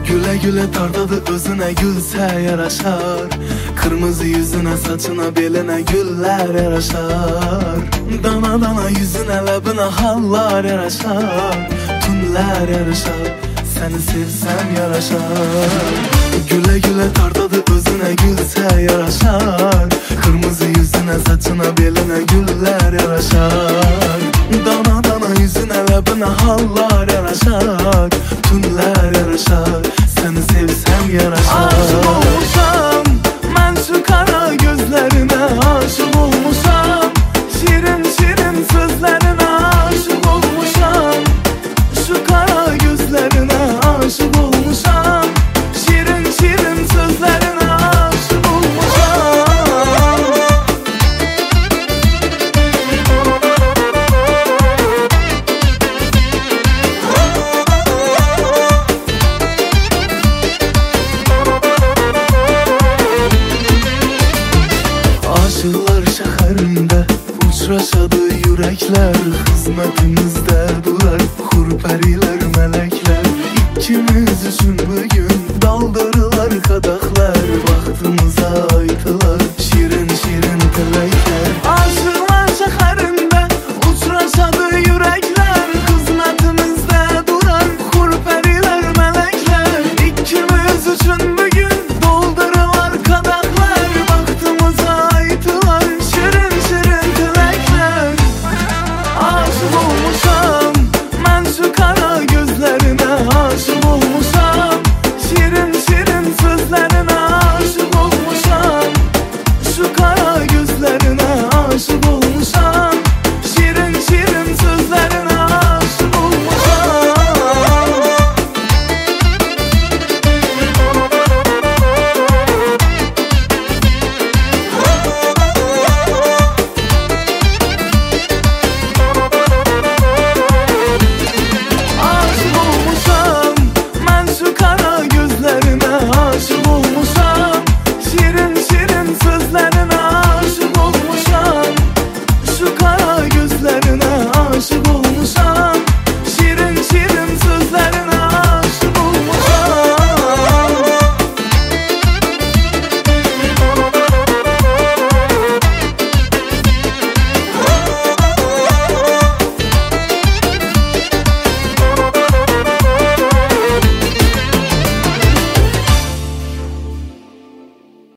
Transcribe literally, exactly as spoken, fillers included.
Güle güle tardadı özüne gülse yaraşar. Kırmızı yüzüne saçına beline güller yaraşar. Dana dana yüzüne lebine hallar yaraşar. Tünler yaraşar, seni sevsem yaraşar. Güle güle tardadı özüne gülse yaraşar. Kırmızı yüzüne saçına beline güller yaraşar. Dana dana yüzüne lebine hallar yaraşar. Tünler yaraşar, seni sevsem yaraşar. Aşık olmuşam ben şu kara gözlerine. Aşık olmuşam şirin şirin sözlerine. Aşık olmuşam şu kara gözlerine. Aşık olmuşam şirin şirin sözlerine. Aşık olmuşam. Aşıklar şehirinde uçraşadı yürekler. Hizmetimizde durar hurperiler melekler. İkimiz için bugün daldırılar kadaklar. Baktığımıza aytılar